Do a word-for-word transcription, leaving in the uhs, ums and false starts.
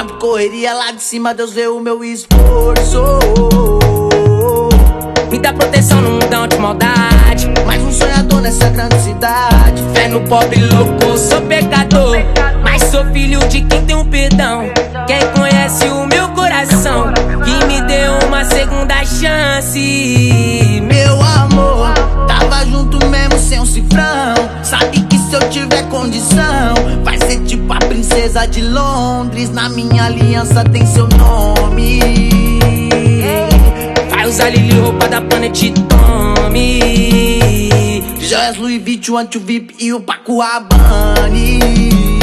trampo, correria lá de cima, Deus vê o meu esforço. Me dá proteção no mundão de maldade, Mais um sonhador nessa grande cidade. fé no pobre louco, sou pecador, mas sou filho de quem tem um perdão. Quem conhece o meu coração, que me deu uma segunda chance. Meu amor, tava junto mesmo sem um cifrão. Sabe que se eu tiver condição, vai ser tipo a princesa de Londres. Na minha aliança tem seu nome. Vai usar Lili, roupa da Planet Tommy, Joias Louis Vuitton, anti-V I P e o Paco Rabanne.